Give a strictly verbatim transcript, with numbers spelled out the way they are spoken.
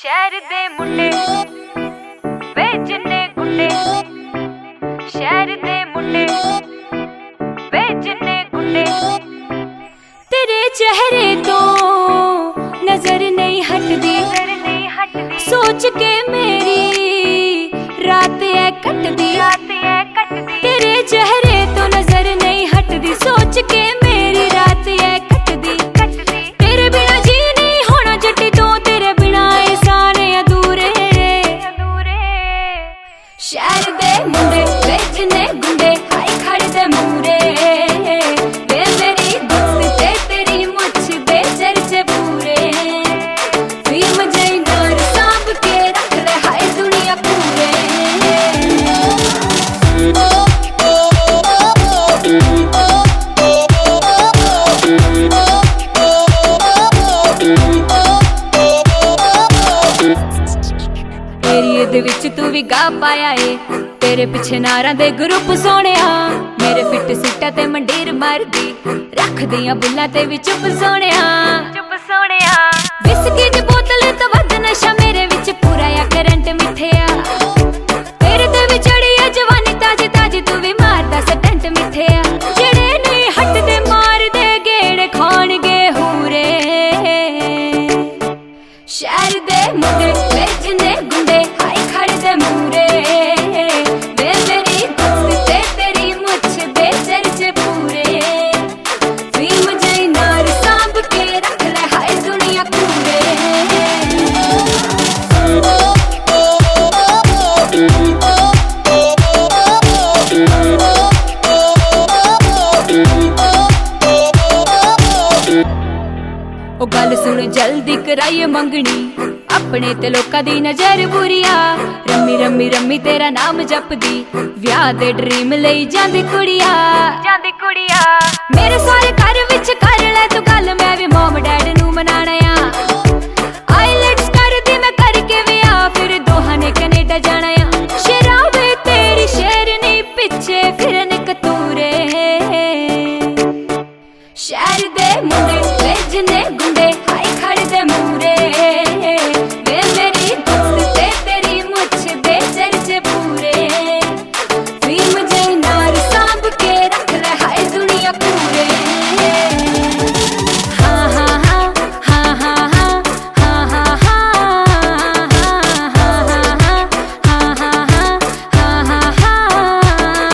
शहर दे मुंडे वे जिन्ने गुंडे, शहर दे मुंडे वे जिन्ने गुंडे, तेरे चेहरे तो नजर नहीं हटदी, सोच के मेरी रात है कटदी, तेरे चेहरे तो नजर नहीं हटदी, सोच के मेरी रात है कटदी, तेरे बिना जी नहीं होना जट्टी तो, तेरे बिना ए सारे अधूरे। शहर दे मुंडे वे जिन्ने गुंडे हाय खड़े दे मूरे, वे मेरी दोस्त ते तेरी मुछ दे चर्चे पूरे, फिल्म जई नार सांभ के रख ले हाय दुनिया पूरे। एरिए दे विच तू भी गा पाया ए, तेरे पिछे नारा दे ग्रुप सोनिया, मेरे फिट सिट्टा ते मंडीर मारदी, रख दियां बुल्ला ते भी चुप सोनिया, चुप सोनिया। विस्की दी बोतल तो वध नशा मेरे विच पूरा या करंट मिठिया, तेरे ते भी चढ़ी है जवानी ताजी ताजी, तू भी मारदा सटंट मिठिया, जेड़े नहीं हटदे मार दे गेड़े खाणगे हूरे। शहर दे मुंडे वे जिन्ने गुंडे हाय खड़े दे मूरे, वे मेरी दोस्त ते तेरी मुछ दे चर्चे पूरे, फिल्म जई नार सांभ के रख ले हाय दुनिया पूरे। ओ गल सुन जल्दी कराइए मंगनी, अपने ते लोकां दी नजर बुरिया, रम्मी रम्मी रम्मी तेरा नाम जपदी, विआह दे ड्रीम लई जांदी कुड़िया, जांदी कुड़िया। मेरे सारे घर विच कर ले तू गल, मैं भी मॉम डैड नू मनाना आ, आईलेट्स करदी मैं करके विआह, फिर दोहां ने कनेडा जाना आ, शराबे तेरी शेरनी पिछे फिरन कतूरे। शहर दे मुंडे